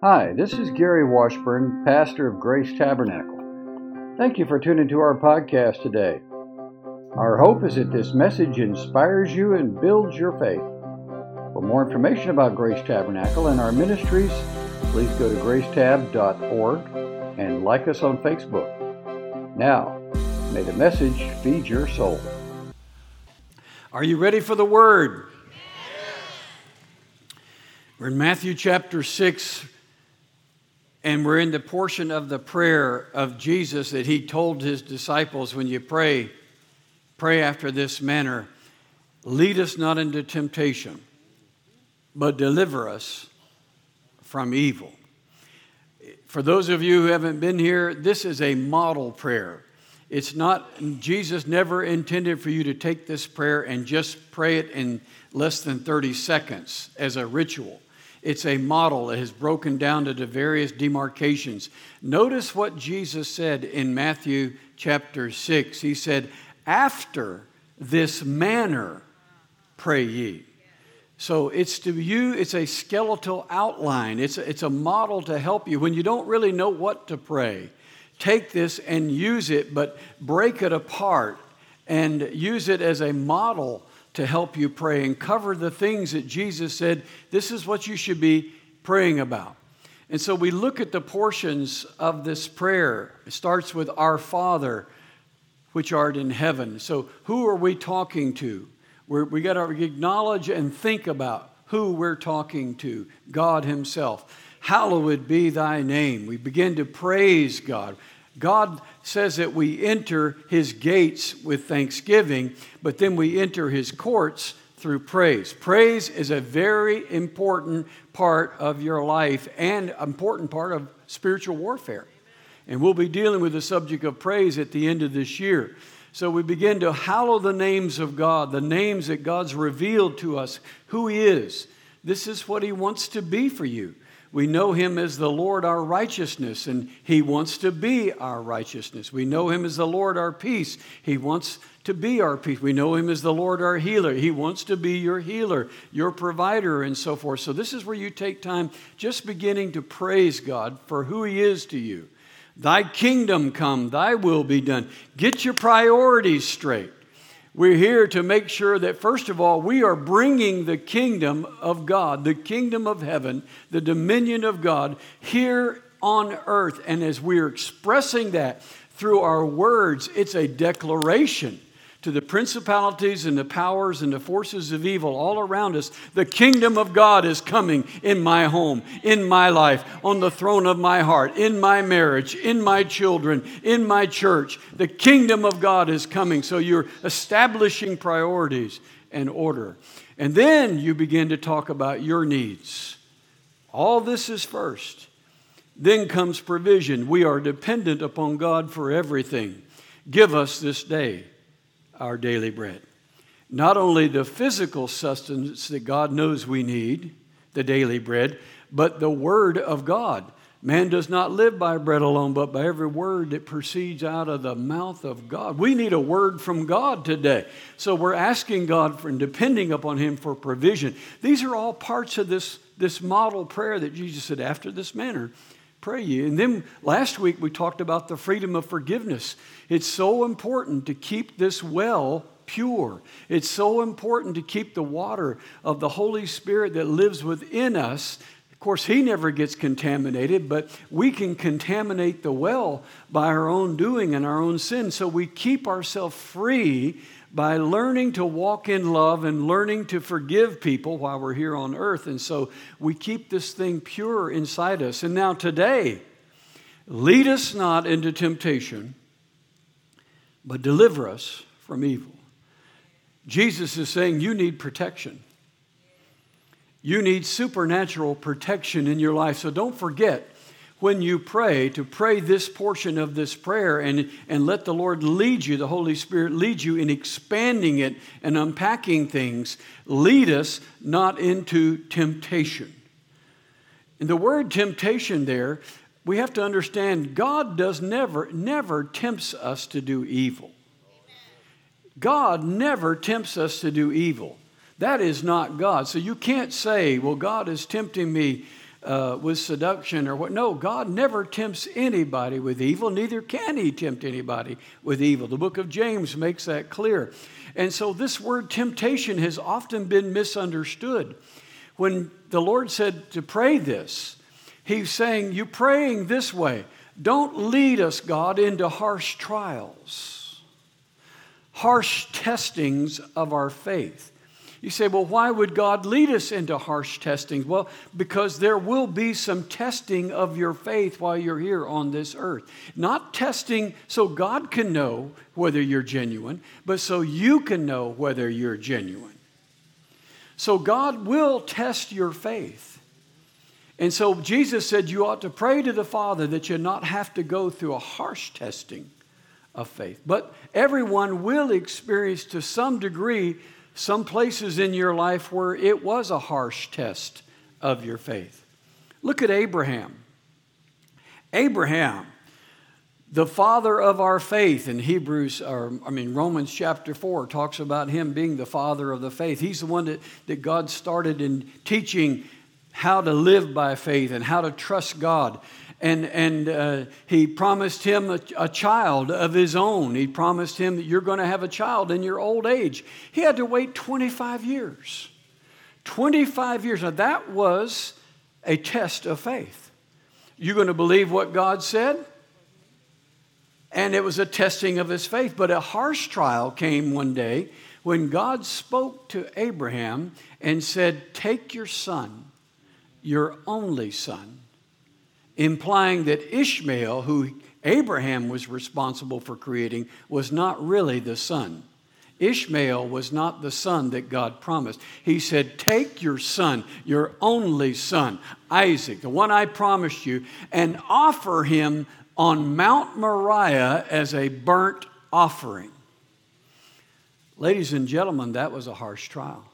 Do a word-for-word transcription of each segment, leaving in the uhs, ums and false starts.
Hi, this is Gary Washburn, pastor of Grace Tabernacle. Thank you for tuning to our podcast today. Our hope is that this message inspires you and builds your faith. For more information about Grace Tabernacle and our ministries, please go to grace tab dot org and like us on Facebook. Now, may the message feed your soul. Are you ready for the Word? We're in Matthew chapter six, and we're in the portion of the prayer of Jesus that he told his disciples, when you pray, pray after this manner: lead us not into temptation, but deliver us from evil. For those of you who haven't been here, this is a model prayer. It's not, Jesus never intended for you to take this prayer and just pray it in less than thirty seconds as a ritual. It's a model that has broken down to the various demarcations. Notice what Jesus said in Matthew chapter six. He said, after this manner pray ye. So it's to you, it's a skeletal outline. It's a, it's a model to help you. When you don't really know what to pray, take this and use it, but break it apart and use it as a model to help you pray and cover the things that Jesus said, this is what you should be praying about. And so we look at the portions of this prayer. It starts with Our Father, which art in heaven. So who are we talking to? We're, we got to acknowledge and think about who we're talking to, God himself. Hallowed be thy name. We begin to praise God. God says that we enter his gates with thanksgiving, but then we enter his courts through praise. Praise is a very important part of your life and an important part of spiritual warfare. And we'll be dealing with the subject of praise at the end of this year. So we begin to hallow the names of God, the names that God's revealed to us, who he is. This is what he wants to be for you. We know him as the Lord our righteousness, and he wants to be our righteousness. We know him as the Lord our peace. He wants to be our peace. We know him as the Lord our healer. He wants to be your healer, your provider, and so forth. So this is where you take time just beginning to praise God for who he is to you. Thy kingdom come, thy will be done. Get your priorities straight. We're here to make sure that, first of all, we are bringing the kingdom of God, the kingdom of heaven, the dominion of God here on earth. And as we're expressing that through our words, it's a declaration to the principalities and the powers and the forces of evil all around us. The kingdom of God is coming in my home, in my life, on the throne of my heart, in my marriage, in my children, in my church. The kingdom of God is coming. So you're establishing priorities and order. And then you begin to talk about your needs. All this is first. Then comes provision. We are dependent upon God for everything. Give us this day our daily bread. Not only the physical sustenance that God knows we need, the daily bread, but the word of God. Man does not live by bread alone, but by every word that proceeds out of the mouth of God. We need a word from God today. So we're asking God for and depending upon him for provision. These are all parts of this, this model prayer that Jesus said, after this manner, pray ye. And then last week we talked about the freedom of forgiveness. It's so important to keep this well pure. It's so important to keep the water of the Holy Spirit that lives within us. Of course, he never gets contaminated, but we can contaminate the well by our own doing and our own sin. So we keep ourselves free by learning to walk in love and learning to forgive people while we're here on earth. And so we keep this thing pure inside us. And now today, lead us not into temptation, but deliver us from evil. Jesus is saying you need protection. You need supernatural protection in your life. So don't forget, when you pray, to pray this portion of this prayer and, and let the Lord lead you, the Holy Spirit lead you in expanding it and unpacking things. Lead us not into temptation. And the word temptation there, we have to understand God does never, never tempts us to do evil. God never tempts us to do evil. That is not God. So you can't say, well, God is tempting me uh, with seduction or what. No, God never tempts anybody with evil, neither can he tempt anybody with evil. The book of James makes that clear. And so this word temptation has often been misunderstood. When the Lord said to pray this, he's saying, you're praying this way. Don't lead us, God, into harsh trials, harsh testings of our faith. You say, well, why would God lead us into harsh testings? Well, because there will be some testing of your faith while you're here on this earth. Not testing so God can know whether you're genuine, but so you can know whether you're genuine. So God will test your faith. And so Jesus said you ought to pray to the Father that you not have to go through a harsh testing of faith. But everyone will experience to some degree some places in your life where it was a harsh test of your faith. Look at Abraham. Abraham, the father of our faith in Hebrews, or I mean Romans chapter four talks about him being the father of the faith. He's the one that, that God started in teaching how to live by faith and how to trust God. And, and uh, he promised him a, a child of his own. He promised him that you're going to have a child in your old age. He had to wait twenty-five years. twenty-five years. Now that was a test of faith. You're going to believe what God said? And it was a testing of his faith. But a harsh trial came one day when God spoke to Abraham and said, take your son, your only son, implying that Ishmael, who Abraham was responsible for creating, was not really the son. Ishmael was not the son that God promised. He said, take your son, your only son, Isaac, the one I promised you, and offer him on Mount Moriah as a burnt offering. Ladies and gentlemen, that was a harsh trial.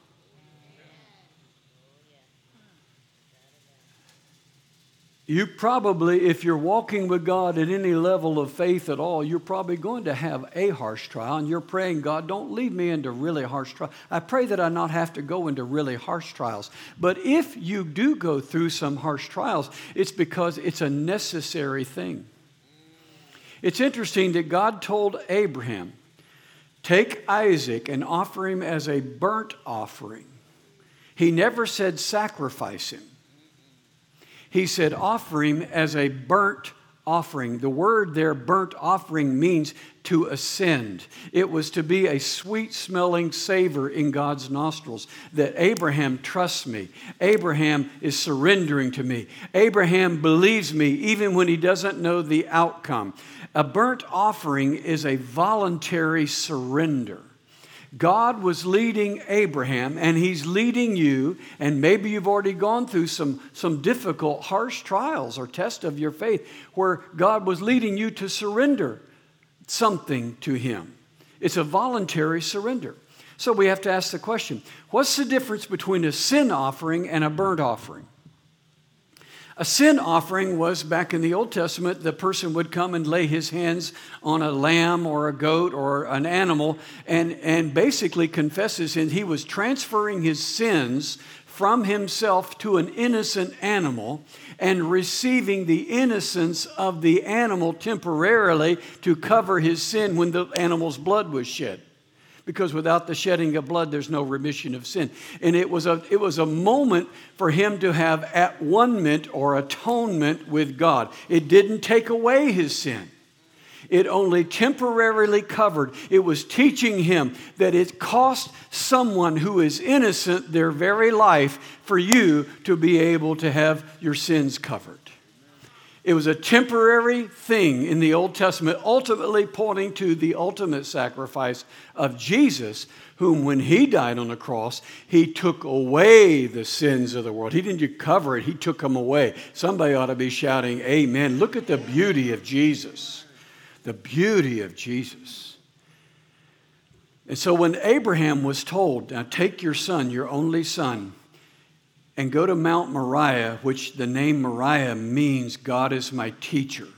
You probably, if you're walking with God at any level of faith at all, you're probably going to have a harsh trial, and you're praying, God, don't lead me into really harsh trials. I pray that I not have to go into really harsh trials. But if you do go through some harsh trials, it's because it's a necessary thing. It's interesting that God told Abraham, take Isaac and offer him as a burnt offering. He never said sacrifice him. He said, offer him as a burnt offering. The word there, burnt offering, means to ascend. It was to be a sweet-smelling savor in God's nostrils, that Abraham trusts me. Abraham is surrendering to me. Abraham believes me even when he doesn't know the outcome. A burnt offering is a voluntary surrender. God was leading Abraham, and he's leading you, and maybe you've already gone through some, some difficult, harsh trials or tests of your faith where God was leading you to surrender something to him. It's a voluntary surrender. So we have to ask the question, what's the difference between a sin offering and a burnt offering? A sin offering was, back in the Old Testament, the person would come and lay his hands on a lamb or a goat or an animal and, and basically confess his sins. He was transferring his sins from himself to an innocent animal and receiving the innocence of the animal temporarily to cover his sin when the animal's blood was shed. Because without the shedding of blood, there's no remission of sin. And it was a, it was a moment for him to have at-one-ment or atonement with God. It didn't take away his sin. It only temporarily covered. It was teaching him that it cost someone who is innocent their very life for you to be able to have your sins covered. It was a temporary thing in the Old Testament, ultimately pointing to the ultimate sacrifice of Jesus, whom when he died on the cross, he took away the sins of the world. He didn't just cover it, he took them away. Somebody ought to be shouting, amen. Look at the beauty of Jesus. The beauty of Jesus. And so when Abraham was told, now take your son, your only son, and go to Mount Moriah, which the name Moriah means God is my teacher,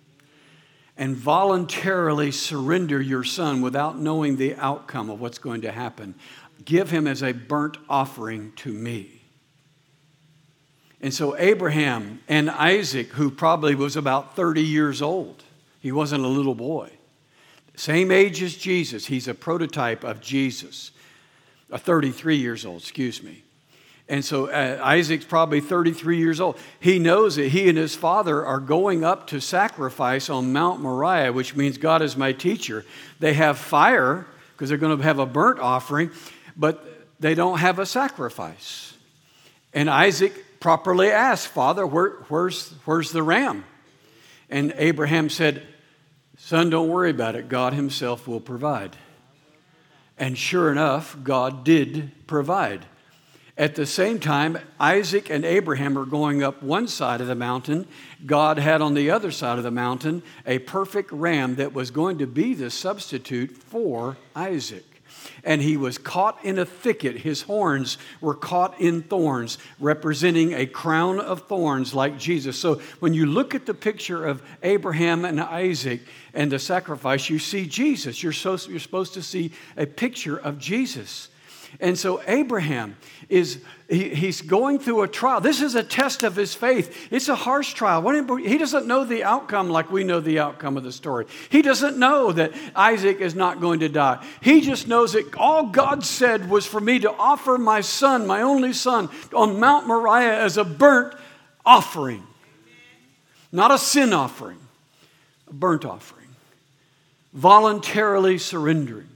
and voluntarily surrender your son without knowing the outcome of what's going to happen. Give him as a burnt offering to me. And so Abraham and Isaac, who probably was about thirty years old, he wasn't a little boy, same age as Jesus. He's a prototype of Jesus, uh, thirty-three years old, excuse me. And so uh, Isaac's probably thirty-three years old. He knows that he and his father are going up to sacrifice on Mount Moriah, which means God is my teacher. They have fire because they're going to have a burnt offering, but they don't have a sacrifice. And Isaac properly asked, Father, where, where's, where's the ram? And Abraham said, son, don't worry about it. God himself will provide. And sure enough, God did provide. At the same time, Isaac and Abraham are going up one side of the mountain. God had on the other side of the mountain a perfect ram that was going to be the substitute for Isaac. And he was caught in a thicket. His horns were caught in thorns, representing a crown of thorns like Jesus. So when you look at the picture of Abraham and Isaac and the sacrifice, you see Jesus. You're, so, you're supposed to see a picture of Jesus. And so Abraham is, he, he's going through a trial. This is a test of his faith. It's a harsh trial. He doesn't know the outcome like we know the outcome of the story. He doesn't know that Isaac is not going to die. He just knows that all God said was for me to offer my son, my only son, on Mount Moriah as a burnt offering. Not a sin offering, a burnt offering. Voluntarily surrendering.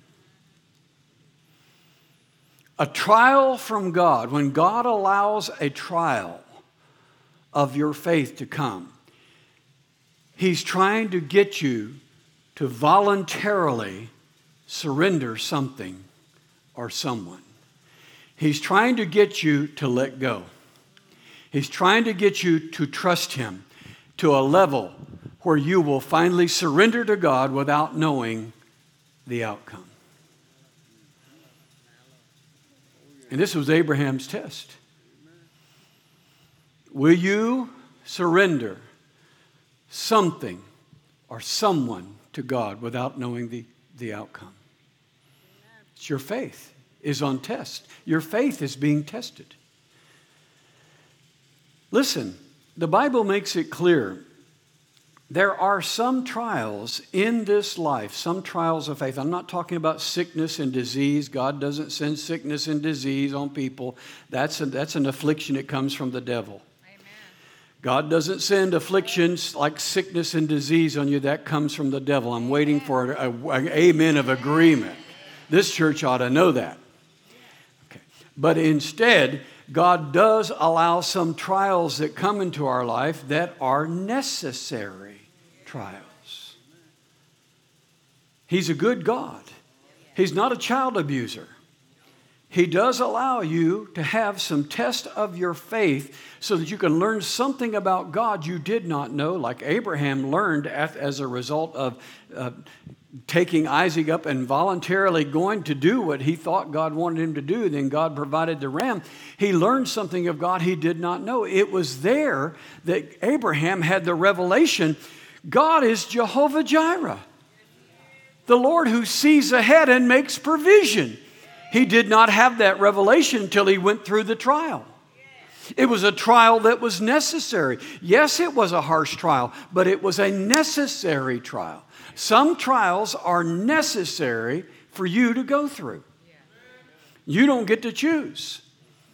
A trial from God, when God allows a trial of your faith to come, He's trying to get you to voluntarily surrender something or someone. He's trying to get you to let go. He's trying to get you to trust Him to a level where you will finally surrender to God without knowing the outcome. And this was Abraham's test. Will you surrender something or someone to God without knowing the, the outcome? It's your faith is on test. Your faith is being tested. Listen, the Bible makes it clear. There are some trials in this life, some trials of faith. I'm not talking about sickness and disease. God doesn't send sickness and disease on people. That's, a, that's an affliction that comes from the devil. Amen. God doesn't send afflictions like sickness and disease on you. That comes from the devil. I'm waiting for an amen of agreement. This church ought to know that. Okay. But instead, God does allow some trials that come into our life that are necessary trials. He's a good God. He's not a child abuser. He does allow you to have some test of your faith so that you can learn something about God you did not know, like Abraham learned as a result of uh, taking Isaac up and voluntarily going to do what he thought God wanted him to do. Then God provided the ram. He learned something of God he did not know. It was there that Abraham had the revelation. God is Jehovah Jireh, the Lord who sees ahead and makes provision. He did not have that revelation until he went through the trial. It was a trial that was necessary. Yes, it was a harsh trial, but it was a necessary trial. Some trials are necessary for you to go through. You don't get to choose.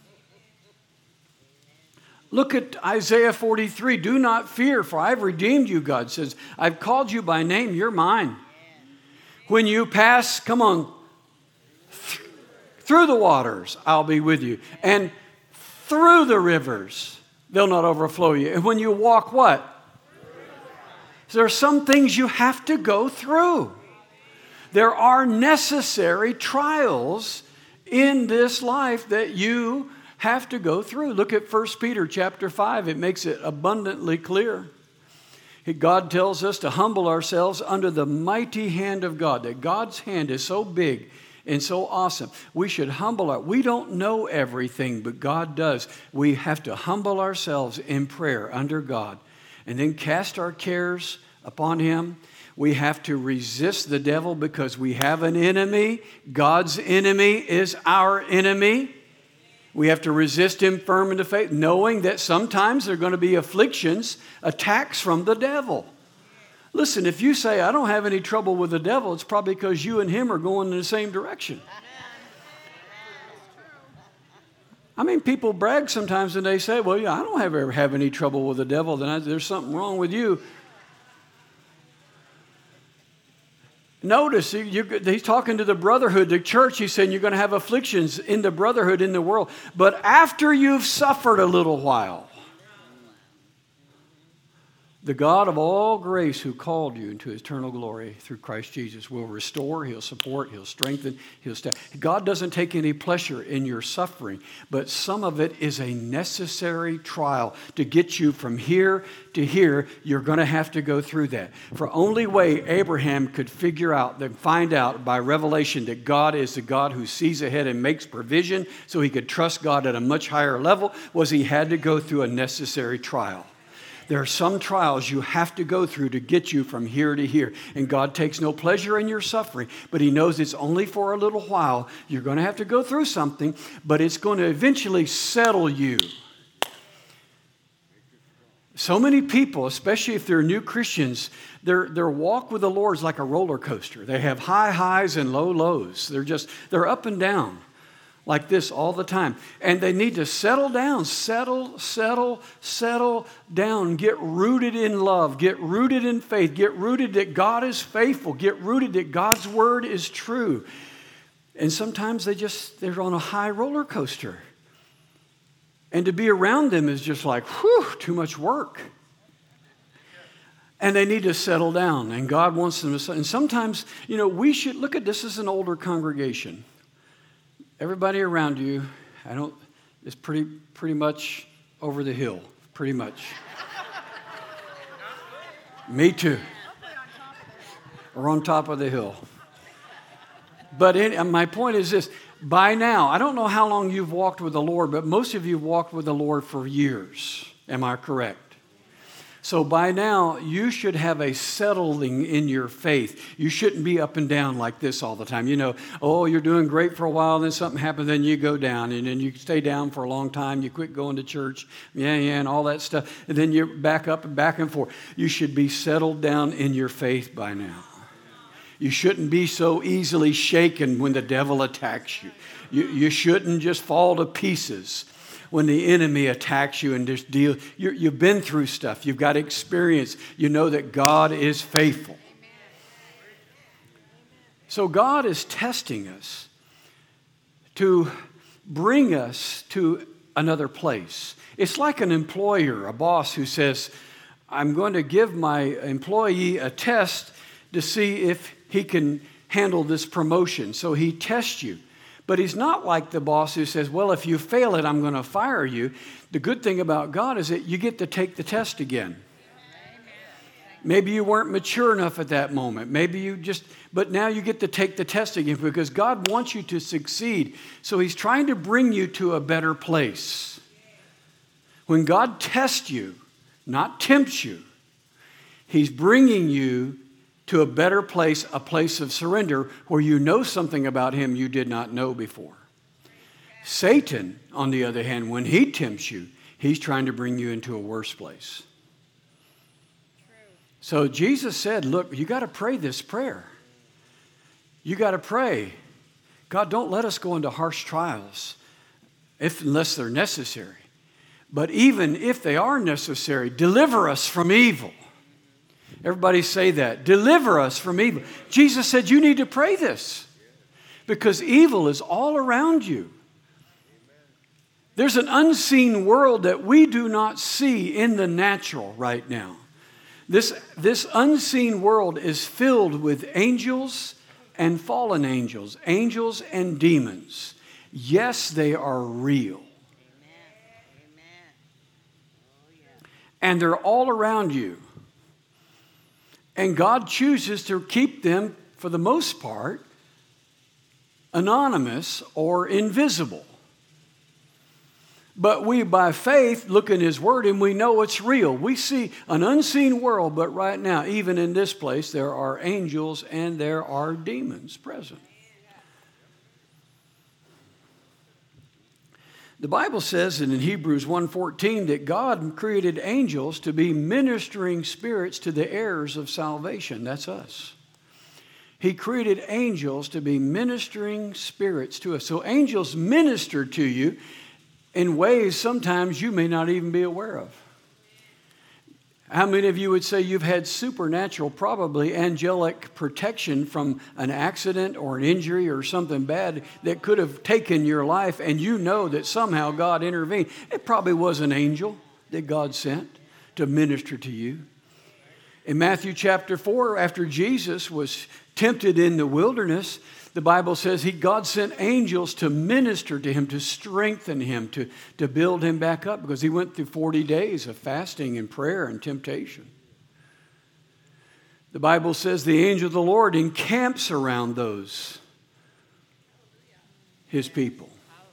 Look at Isaiah forty-three. Do not fear, for I've redeemed you, God says. I've called you by name. You're mine. When you pass, come on, th- through the waters, I'll be with you. And through the rivers, they'll not overflow you. And when you walk what? There are some things you have to go through. There are necessary trials in this life that you have to go through. Look at First Peter chapter five. It makes it abundantly clear. God tells us to humble ourselves under the mighty hand of God, that God's hand is so big and so awesome. We should humble our, we don't know everything, but God does. We have to humble ourselves in prayer under God and then cast our cares upon Him. We have to resist the devil because we have an enemy. God's enemy is our enemy. We have to resist him firm in the faith, knowing that sometimes there are going to be afflictions, attacks from the devil. Listen, if you say, I don't have any trouble with the devil, it's probably because you and him are going in the same direction. I mean, people brag sometimes and they say, well, yeah, I don't have, ever have any trouble with the devil. Then I, there's something wrong with you. Notice, you, he's talking to the brotherhood, the church. He's saying you're going to have afflictions in the brotherhood, in the world. But after you've suffered a little while, the God of all grace who called you into eternal glory through Christ Jesus will restore, he'll support, he'll strengthen, he'll step. God doesn't take any pleasure in your suffering, but some of it is a necessary trial to get you from here to here. You're going to have to go through that. For only way Abraham could figure out, then find out by revelation that God is the God who sees ahead and makes provision so he could trust God at a much higher level, was he had to go through a necessary trial. There are some trials you have to go through to get you from here to here. And God takes no pleasure in your suffering, but he knows it's only for a little while. You're going to have to go through something, but it's going to eventually settle you. So many people, especially if they're new Christians, their, their walk with the Lord is like a roller coaster. They have high highs and low lows. They're just, they're up and down like this all the time. And they need to settle down, settle, settle, settle down, get rooted in love, get rooted in faith, get rooted that God is faithful, get rooted that God's word is true. And sometimes they just, they're on a high roller coaster. And to be around them is just like, whew, too much work. And they need to settle down, and God wants them to settle. And sometimes, you know, we should, look at this as an older congregation. Everybody around you, I don't, is pretty pretty much over the hill, pretty much. Me too. We're on top of the hill. But in, my point is this, by now, I don't know how long you've walked with the Lord, but most of you have walked with the Lord for years. Am I correct? So by now, you should have a settling in your faith. You shouldn't be up and down like this all the time. You know, oh, you're doing great for a while, then something happens, then you go down, and then you stay down for a long time. You quit going to church, yeah, yeah, and all that stuff. And then you're back up and back and forth. You should be settled down in your faith by now. You shouldn't be so easily shaken when the devil attacks you. You, you shouldn't just fall to pieces when the enemy attacks you and just deal. You're, you've been through stuff. You've got experience. You know that God is faithful. So God is testing us to bring us to another place. It's like an employer, a boss who says, I'm going to give my employee a test to see if he can handle this promotion. So he tests you. But he's not like the boss who says, well, if you fail it, I'm going to fire you. The good thing about God is that you get to take the test again. Maybe you weren't mature enough at that moment. Maybe you just, but now you get to take the test again because God wants you to succeed. So he's trying to bring you to a better place. When God tests you, not tempts you, he's bringing you to a better place, a place of surrender where you know something about him you did not know before. Satan, on the other hand, when he tempts you, he's trying to bring you into a worse place. So Jesus said, look, you got to pray this prayer. You got to pray, God, don't let us go into harsh trials if unless they're necessary. But even if they are necessary, deliver us from evil. Everybody say that. Deliver us from evil. Jesus said you need to pray this because evil is all around you. There's an unseen world that we do not see in the natural right now. This, this unseen world is filled with angels and fallen angels, angels and demons. Yes, they are real. And they're all around you. And God chooses to keep them, for the most part, anonymous or invisible. But we, by faith, look in His Word and we know it's real. We see an unseen world, but right now, even in this place, there are angels and there are demons present. The Bible says in Hebrews one fourteen that God created angels to be ministering spirits to the heirs of salvation. That's us. He created angels to be ministering spirits to us. So angels minister to you in ways sometimes you may not even be aware of. How many of you would say you've had supernatural, probably angelic protection from an accident or an injury or something bad that could have taken your life, and you know that somehow God intervened? It probably was an angel that God sent to minister to you. In Matthew chapter four, after Jesus was tempted in the wilderness, the Bible says he, God sent angels to minister to him, to strengthen him, to, to build him back up, because he went through forty days of fasting and prayer and temptation. The Bible says the angel of the Lord encamps around those, his people.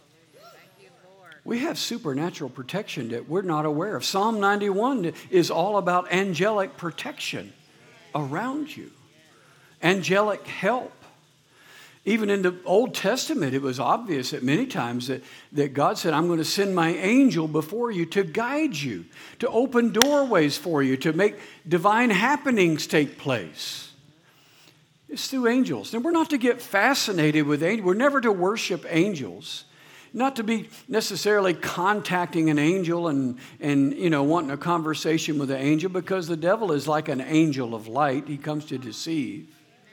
We have supernatural protection that we're not aware of. Psalm ninety-one is all about angelic protection around you, angelic help. Even in the Old Testament, it was obvious that many times that, that God said, I'm going to send my angel before you to guide you, to open doorways for you, to make divine happenings take place. It's through angels. And we're not to get fascinated with angels. We're never to worship angels. Not to be necessarily contacting an angel and, and, you know, wanting a conversation with an angel, because the devil is like an angel of light. He comes to deceive.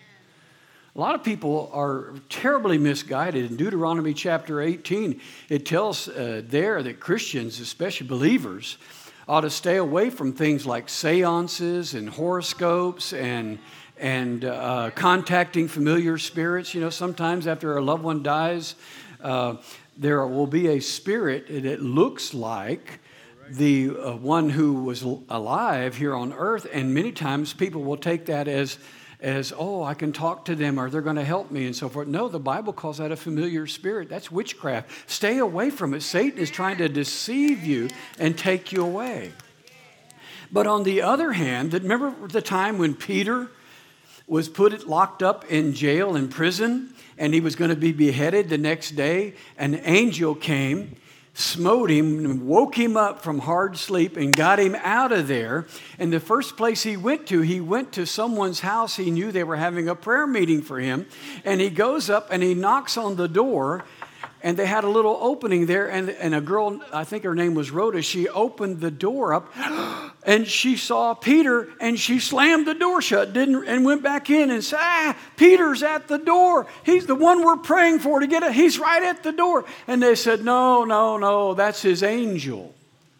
A lot of people are terribly misguided. In Deuteronomy chapter eighteen, it tells uh, there that Christians, especially believers, ought to stay away from things like seances and horoscopes and and uh, contacting familiar spirits. You know, sometimes after a loved one dies, uh, there will be a spirit that looks like the uh, one who was alive here on earth, and many times people will take that as as, oh, I can talk to them, or they're going to help me, and so forth. No, the Bible calls that a familiar spirit. That's witchcraft. Stay away from it. Satan is trying to deceive you and take you away. But on the other hand, remember the time when Peter was put locked up in jail, in prison, and he was going to be beheaded the next day? An angel came, smote him, and woke him up from hard sleep and got him out of there. And the first place he went to, he went to someone's house. He knew they were having a prayer meeting for him. And he goes up and he knocks on the door, and they had a little opening there. And, and a girl, I think her name was Rhoda, she opened the door up and she saw Peter, and she slammed the door shut, didn't, and went back in and said, ah, Peter's at the door. He's the one we're praying for to get it. He's right at the door. And they said, no, no, no, that's his angel.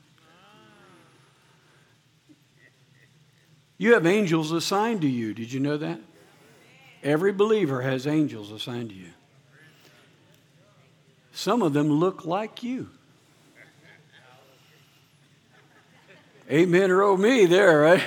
You have angels assigned to you. Did you know that? Every believer has angels assigned to you. Some of them look like you. Amen or oh me there, right?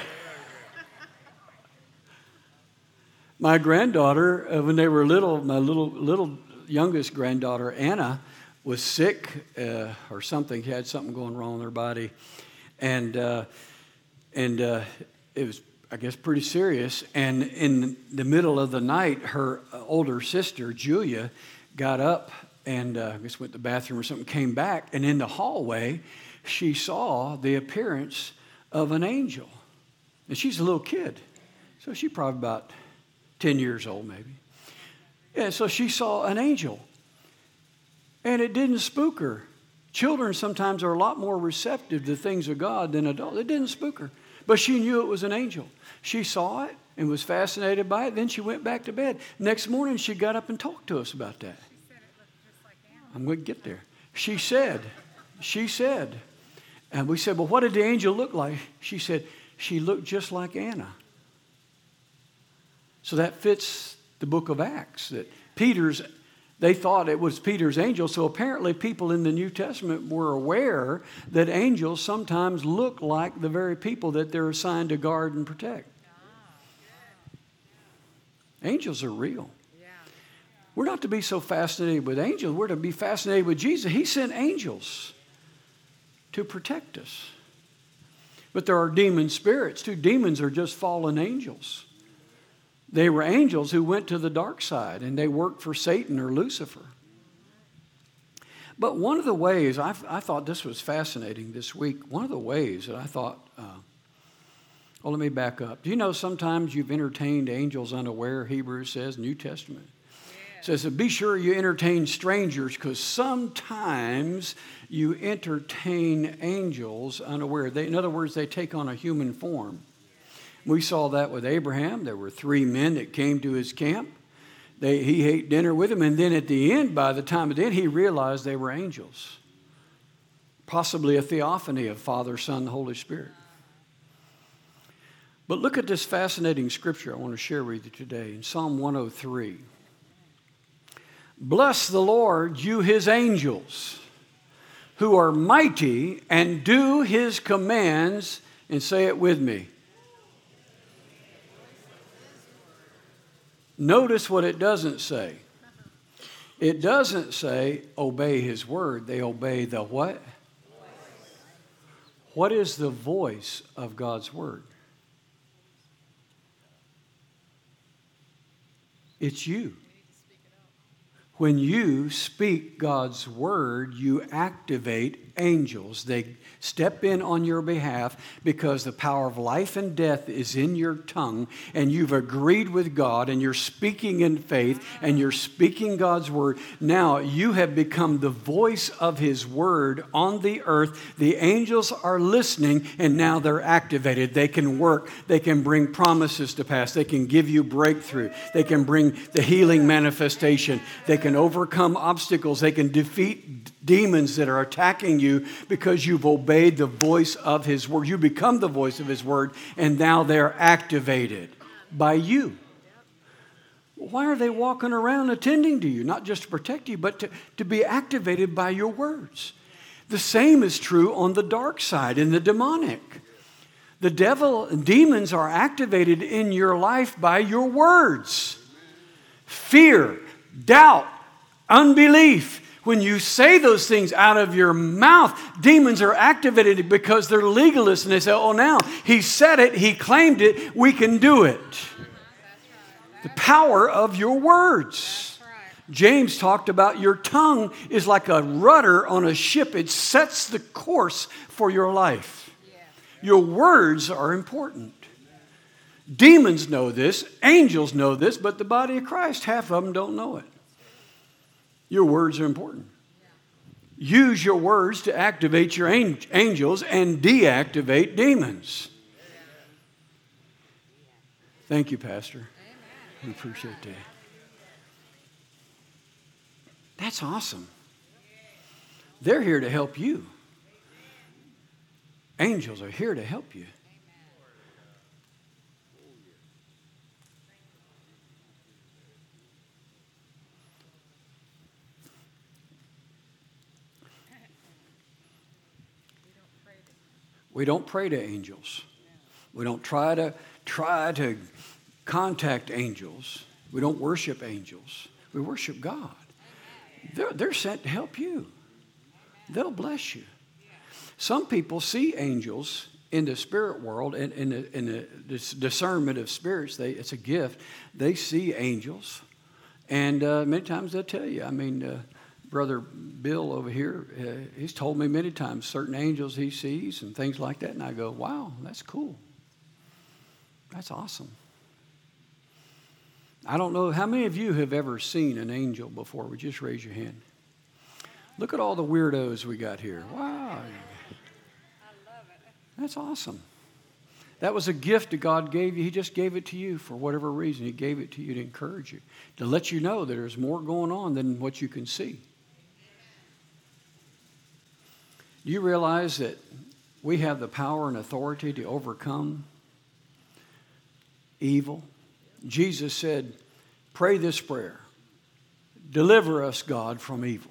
My granddaughter, uh, when they were little, my little little youngest granddaughter, Anna, was sick uh, or something. She had something going wrong in her body. And, uh, and uh, it was, I guess, pretty serious. And in the middle of the night, her older sister, Julia, got up and uh, I guess went to the bathroom or something, came back, and in the hallway, she saw the appearance of an angel. And she's a little kid, so she's probably about ten years old maybe. Yeah, so she saw an angel, and it didn't spook her. Children sometimes are a lot more receptive to things of God than adults. It didn't spook her, but she knew it was an angel. She saw it and was fascinated by it. Then she went back to bed. Next morning, she got up and talked to us about that. I'm going to get there. She said, she said, and we said, well, what did the angel look like? She said, she looked just like Anna. So that fits the book of Acts, that Peter's, they thought it was Peter's angel. So apparently people in the New Testament were aware that angels sometimes look like the very people that they're assigned to guard and protect. Angels are real. We're not to be so fascinated with angels. We're to be fascinated with Jesus. He sent angels to protect us. But there are demon spirits too. Demons are just fallen angels. They were angels who went to the dark side, and they worked for Satan or Lucifer. But one of the ways, I, I thought this was fascinating this week, one of the ways that I thought, uh, well, let me back up. Do you know sometimes you've entertained angels unaware, Hebrews says, New Testament? It says, be sure you entertain strangers, because sometimes you entertain angels unaware. They, in other words, they take on a human form. We saw that with Abraham. There were three men that came to his camp. They, he ate dinner with them, and then at the end, by the time of the end, he realized they were angels. Possibly a theophany of Father, Son, Holy Spirit. But look at this fascinating scripture I want to share with you today in Psalm one oh three. Bless the Lord, you his angels, who are mighty and do his commands, and say it with me. Notice what it doesn't say. It doesn't say obey his word. They obey the what? What is the voice of God's word? It's you. When you speak God's word, you activate angels. They step in on your behalf because the power of life and death is in your tongue, and you've agreed with God, and you're speaking in faith, and you're speaking God's word. Now you have become the voice of his word on the earth. The angels are listening, and now they're activated. They can work. They can bring promises to pass. They can give you breakthrough. They can bring the healing manifestation. They can overcome obstacles. They can defeat demons that are attacking you because you've obeyed the voice of his word. You become the voice of his word, and now they're activated by you. Why are they walking around attending to you? Not just to protect you, but to, to be activated by your words. The same is true on the dark side, in the demonic. The devil and demons are activated in your life by your words. Fear, doubt, unbelief. When you say those things out of your mouth, demons are activated because they're legalists, and they say, oh, now he said it, he claimed it, we can do it. The power of your words. James talked about your tongue is like a rudder on a ship. It sets the course for your life. Your words are important. Demons know this, angels know this, but the body of Christ, half of them don't know it. Your words are important. Use your words to activate your angels and deactivate demons. Thank you, Pastor. We appreciate that. That's awesome. They're here to help you. Angels are here to help you. We don't pray to angels. We don't try to try to contact angels. We don't worship angels. We worship God. They're, they're sent to help you. They'll bless you. Some people see angels in the spirit world, and in, in, in the discernment of spirits. They, it's a gift. They see angels, and uh, many times they'll tell you. I mean, uh, Brother Bill over here, uh, he's told me many times certain angels he sees and things like that, and I go, wow, that's cool. That's awesome. I don't know, how many of you have ever seen an angel before? Would you just raise your hand? Look at all the weirdos we got here. Wow. That's awesome. That was a gift that God gave you. He just gave it to you for whatever reason. He gave it to you to encourage you, to let you know that there's more going on than what you can see. Do you realize that we have the power and authority to overcome evil? Jesus said, pray this prayer. Deliver us, God, from evil.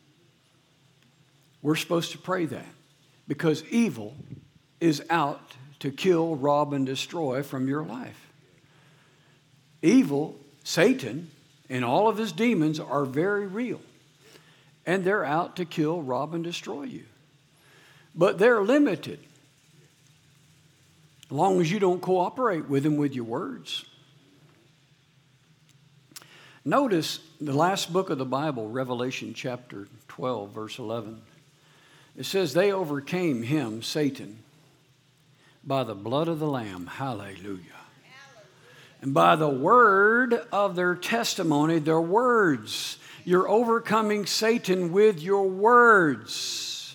We're supposed to pray that because evil is out to kill, rob, and destroy from your life. Evil, Satan, and all of his demons are very real. And they're out to kill, rob, and destroy you. But they're limited. As long as you don't cooperate with them with your words. Notice the last book of the Bible, Revelation chapter twelve, verse eleven. It says, they overcame him, Satan, by the blood of the Lamb. Hallelujah. And by the word of their testimony, their words. You're overcoming Satan with your words.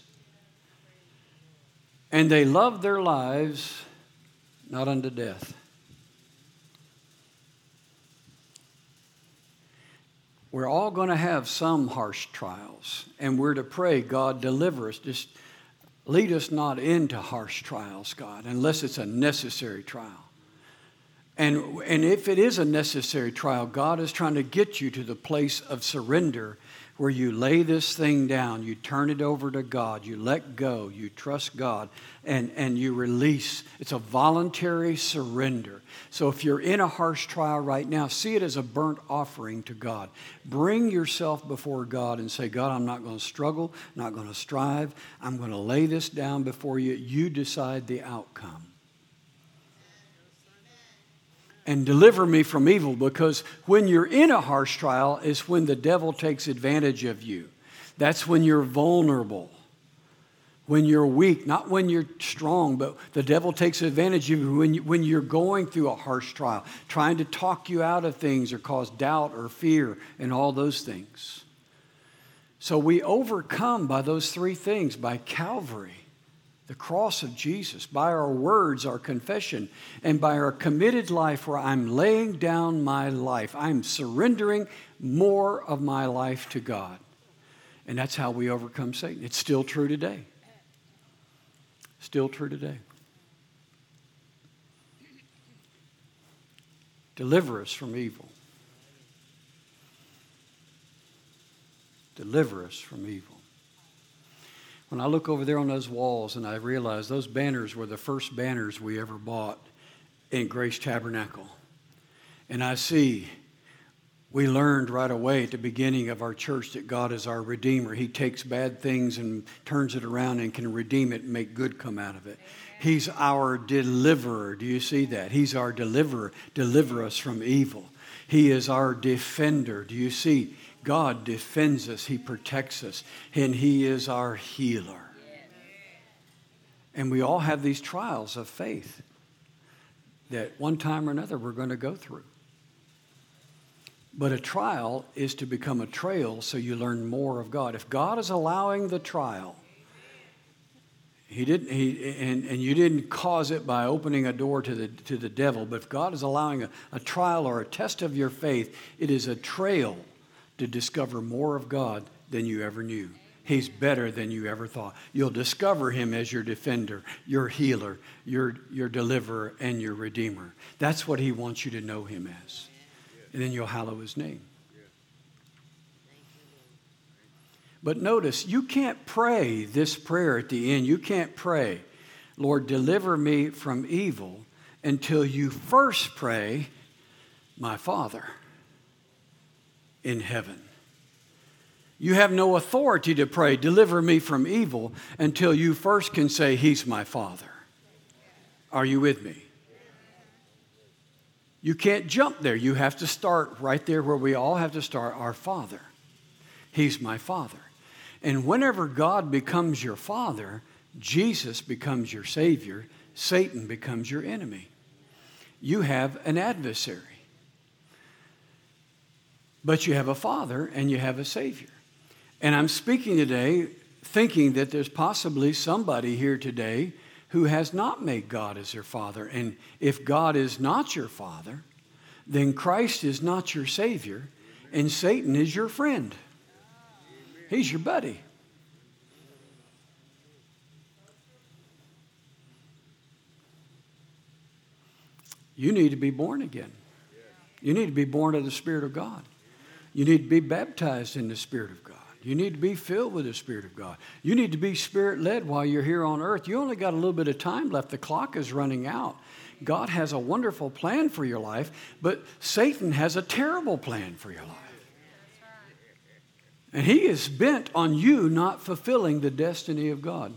And they loved their lives not unto death. We're all going to have some harsh trials, and we're to pray, God, deliver us. Just lead us not into harsh trials, God, unless it's a necessary trial. And, and if it is a necessary trial, God is trying to get you to the place of surrender where you lay this thing down, you turn it over to God, you let go, you trust God, and, and you release. It's a voluntary surrender. So if you're in a harsh trial right now, see it as a burnt offering to God. Bring yourself before God and say, God, I'm not going to struggle, not going to strive. I'm going to lay this down before you. You decide the outcome. And deliver me from evil, because when you're in a harsh trial is when the devil takes advantage of you. That's when you're vulnerable, when you're weak, not when you're strong, but the devil takes advantage of you when, you, when you're going through a harsh trial, trying to talk you out of things or cause doubt or fear and all those things. So we overcome by those three things, by Calvary, the cross of Jesus, by our words, our confession, and by our committed life where I'm laying down my life. I'm surrendering more of my life to God. And that's how we overcome Satan. It's still true today. Still true today. Deliver us from evil. Deliver us from evil. When I look over there on those walls and I realize those banners were the first banners we ever bought in Grace Tabernacle. And I see we learned right away at the beginning of our church that God is our Redeemer. He takes bad things and turns it around and can redeem it and make good come out of it. He's our deliverer. Do you see that? He's our deliverer. Deliver us from evil. He is our defender. Do you see? God defends us, He protects us, and He is our healer. And we all have these trials of faith that one time or another we're going to go through. But a trial is to become a trail so you learn more of God. If God is allowing the trial, He didn't, he, and, and you didn't cause it by opening a door to the, to the devil, but if God is allowing a, a trial or a test of your faith, it is a trail to discover more of God than you ever knew. He's better than you ever thought. You'll discover Him as your defender, your healer, your, your deliverer, and your redeemer. That's what He wants you to know Him as. And then you'll hallow His name. But notice, you can't pray this prayer at the end. You can't pray, Lord, deliver me from evil, until you first pray, my Father in heaven. You have no authority to pray, deliver me from evil, until you first can say, He's my Father. Are you with me? You can't jump there. You have to start right there where we all have to start, our Father. He's my Father. And whenever God becomes your Father, Jesus becomes your Savior, Satan becomes your enemy. You have an adversary. But you have a Father and you have a Savior. And I'm speaking today thinking that there's possibly somebody here today who has not made God as their Father. And if God is not your Father, then Christ is not your Savior, and Satan is your friend. He's your buddy. You need to be born again. You need to be born of the Spirit of God. You need to be baptized in the Spirit of God. You need to be filled with the Spirit of God. You need to be Spirit-led while you're here on earth. You only got a little bit of time left. The clock is running out. God has a wonderful plan for your life, but Satan has a terrible plan for your life. And he is bent on you not fulfilling the destiny of God.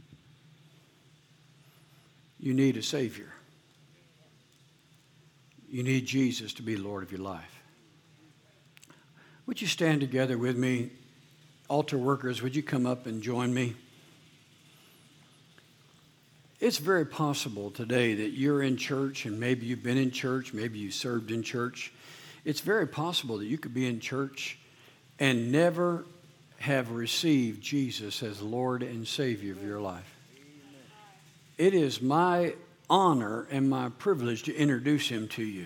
You need a Savior. You need Jesus to be Lord of your life. Would you stand together with me? Altar workers, would you come up and join me? It's very possible today that you're in church, and maybe you've been in church, maybe you served in church. It's very possible that you could be in church and never have received Jesus as Lord and Savior of your life. It is my honor and my privilege to introduce him to you.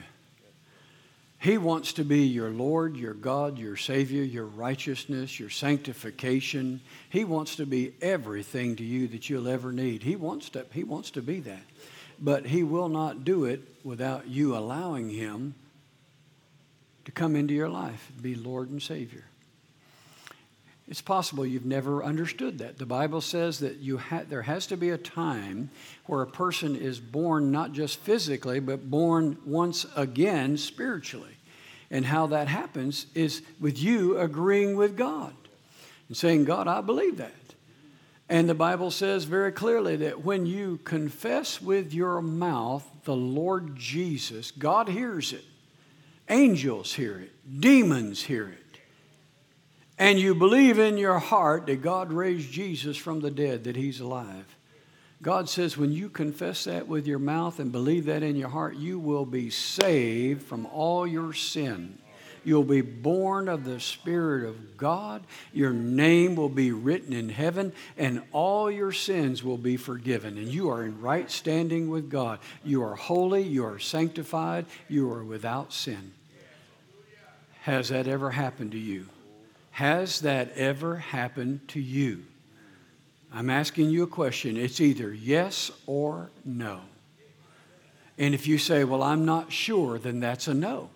He wants to be your Lord, your God, your Savior, your righteousness, your sanctification. He wants to be everything to you that you'll ever need. He wants to, he wants to be that. But he will not do it without you allowing him to come into your life, be Lord and Savior. It's possible you've never understood that. The Bible says that you ha- there has to be a time where a person is born not just physically, but born once again spiritually. And how that happens is with you agreeing with God and saying, God, I believe that. And the Bible says very clearly that when you confess with your mouth the Lord Jesus, God hears it. Angels hear it. Demons hear it. And you believe in your heart that God raised Jesus from the dead, that he's alive. God says when you confess that with your mouth and believe that in your heart, you will be saved from all your sin. You'll be born of the Spirit of God. Your name will be written in heaven, and all your sins will be forgiven. And you are in right standing with God. You are holy. You are sanctified. You are without sin. Has that ever happened to you? Has that ever happened to you? I'm asking you a question. It's either yes or no. And if you say, well, I'm not sure, then that's a no.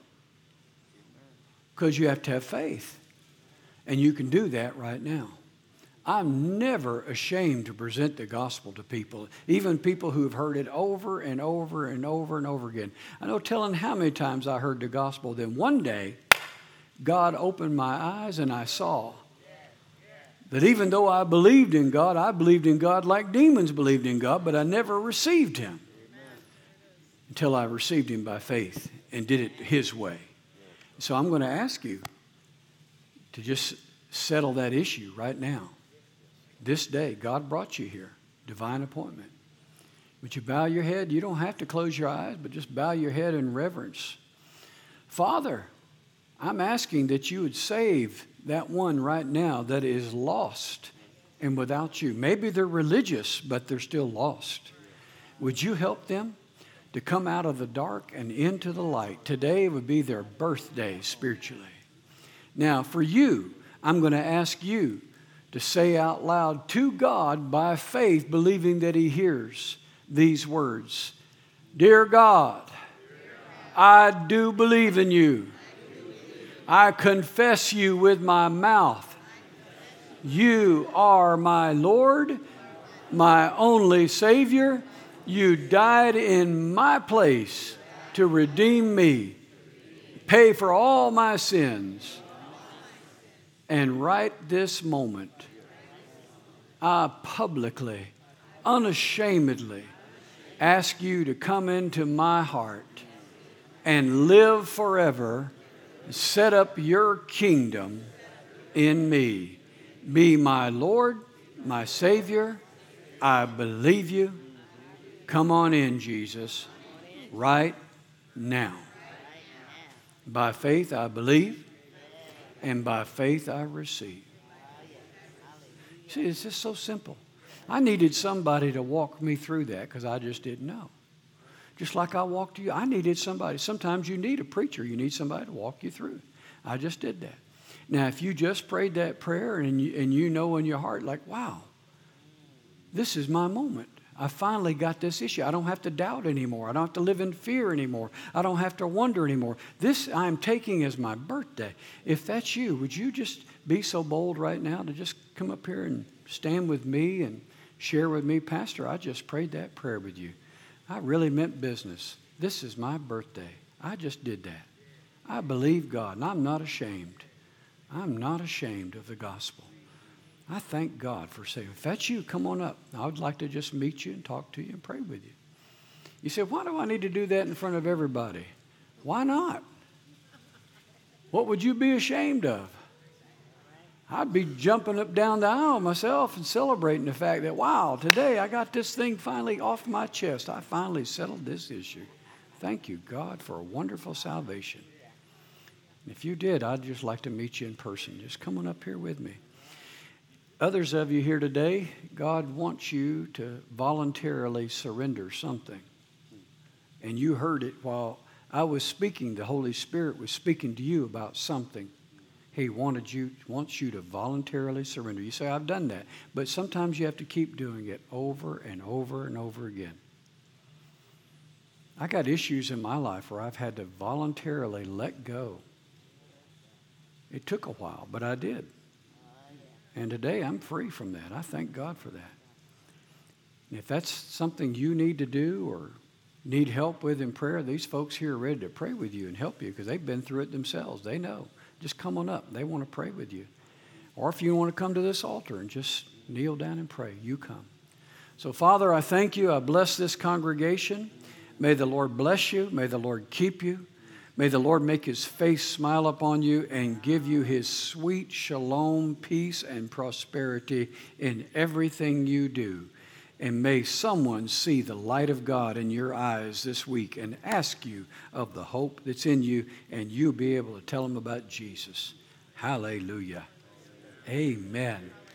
Because you have to have faith. And you can do that right now. I'm never ashamed to present the gospel to people, even people who have heard it over and over and over and over again. I know telling how many times I heard the gospel, then one day, God opened my eyes and I saw that even though I believed in God, I believed in God like demons believed in God, but I never received him until I received him by faith and did it his way. So I'm going to ask you to just settle that issue right now. This day, God brought you here, divine appointment. Would you bow your head? You don't have to close your eyes, but just bow your head in reverence. Father, I'm asking that you would save that one right now that is lost and without you. Maybe they're religious, but they're still lost. Would you help them to come out of the dark and into the light? Today would be their birthday spiritually. Now, for you, I'm going to ask you to say out loud to God by faith, believing that he hears these words. Dear God, I do believe in you. I confess you with my mouth. You are my Lord, my only Savior. You died in my place to redeem me, pay for all my sins. And right this moment, I publicly, unashamedly ask you to come into my heart and live forever. Set up your kingdom in me. Be my Lord, my Savior. I believe you. Come on in, Jesus, right now. By faith I believe, and by faith I receive. See, it's just so simple. I needed somebody to walk me through that because I just didn't know. Just like I walked to you, I needed somebody. Sometimes you need a preacher. You need somebody to walk you through. I just did that. Now, if you just prayed that prayer and you, and you know in your heart, like, wow, this is my moment. I finally got this issue. I don't have to doubt anymore. I don't have to live in fear anymore. I don't have to wonder anymore. This I'm taking as my birthday. If that's you, would you just be so bold right now to just come up here and stand with me and share with me, Pastor, I just prayed that prayer with you. I really meant business. This is my birthday. I just did that. I believe God, and I'm not ashamed. I'm not ashamed of the gospel. I thank God for saying, if that's you, come on up. I would like to just meet you and talk to you and pray with you. You say, why do I need to do that in front of everybody? Why not? What would you be ashamed of? I'd be jumping up down the aisle myself and celebrating the fact that, wow, today I got this thing finally off my chest. I finally settled this issue. Thank you, God, for a wonderful salvation. If you did, I'd just like to meet you in person. Just come on up here with me. Others of you here today, God wants you to voluntarily surrender something. And you heard it while I was speaking. The Holy Spirit was speaking to you about something. He wanted you, wants you to voluntarily surrender. You say, I've done that. But sometimes you have to keep doing it over and over and over again. I got issues in my life where I've had to voluntarily let go. It took a while, but I did. And today I'm free from that. I thank God for that. And if that's something you need to do or need help with in prayer, these folks here are ready to pray with you and help you because they've been through it themselves. They know. Just come on up. They want to pray with you. Or if you want to come to this altar and just kneel down and pray, you come. So, Father, I thank you. I bless this congregation. May the Lord bless you. May the Lord keep you. May the Lord make his face smile upon you and give you his sweet shalom, peace, and prosperity in everything you do. And may someone see the light of God in your eyes this week and ask you of the hope that's in you, and you'll be able to tell them about Jesus. Hallelujah. Amen.